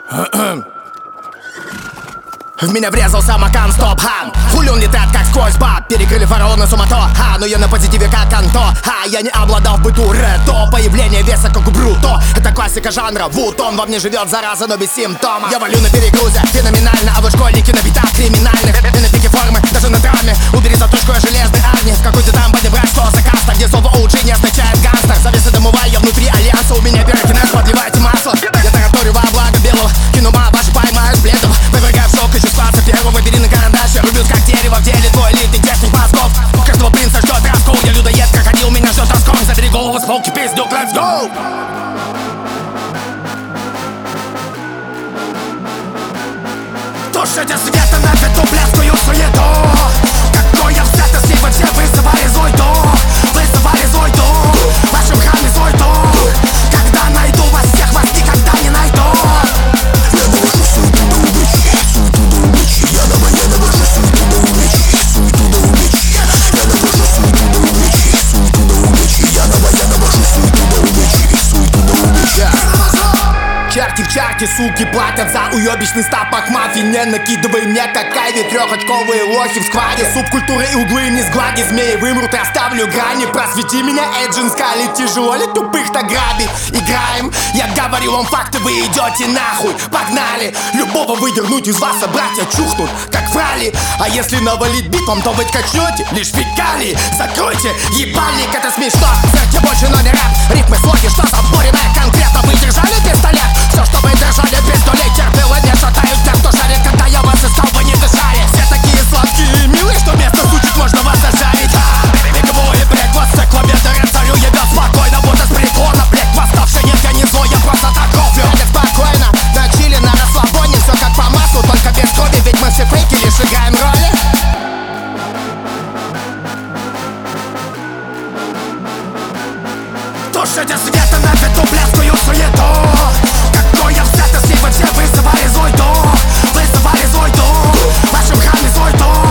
В меня врезался Макан Стоп-хан. Хули он летает как сквозь бат. Перекрыли фараона сумато. Но я на позитиве как Анто. Я не обладал в быту ретро. Появление веса как у Бруто. Это классика жанра Вутон. Во мне живет зараза, но без симптома. Я валю на перегрузе, феноменально. А вы школьники на битах криминальных. И на пике формы, даже на драме. Убери затушку, я железной армии. В какой-то там подебрать, что за каста. Где слово OG не означает гангстер. Завесы домовая, я внутри альянса. У меня пирокинез, подливайте масло. Я тараторю во благо белого. Кинума, ваши поймаешь бледов. Выпрыгаю в шок, ищу класса первого. Бери на карандаш, я рубюсь как дерево. В деле твой элитный техник мозгов. Каждого принца ждет раскол. Я людоед, крокодил, меня ждет раскол. Забери голову с полки, пиздюк, let's go! Тушите светом на эту блядскую суету. Какой я взятость, вы все вызывали злой дух. Вызывали злой дух, в вашем храме злой дух. Когда найду вас всех, вас никогда не найду. Я навожу суету до увечья, суету до увечья. Я навожу суету до увечья, суету до увечья. Я навожу суету до увечья, суету до увечья. Я навожу суету до увечья, суету до увечья. Черти в чарте, суки платят за уебищный стапок мафии. Не накидывай мне как Айви, трехочковые лохи в скваде. Субкультуры и углы не сглади, змеи вымрут и оставлю грани. Просвети меня, Эджин Скали, тяжело ли тупых-то грабить? Играем, я говорю вам факты, вы идете нахуй. Погнали, любого выдернуть из вас, а братья чухнут, как фрали. А если навалить битвом, то вы качнете лишь фекалии. Закройте ебальник, это смешно. Сердце больше, но не рэп, ритмы слоги, что заборенное конкретно. Вы держали пистолет? Все, что вы держали без долей терпела, не шатают тех, кто шарит. Когда я вас искал, вы не дышали. Все такие сладкие и милые, что вместо сучек можно вас зажарить. Вековое, блядь, вас в клавиатуре царю ебет спокойно, будто с прикона. Блядь, восставший, нет, я не злой, я просто так кофе. Так спокойно, на чили, на расслабоне. Все как по маслу, только без крови, ведь мы все фейки, лишь играем роли. Тушите светом на эту блядскую суету. Какой я взятость, вы все вызывали злой дух. Вызывали злой дух, в вашем храме злой дух.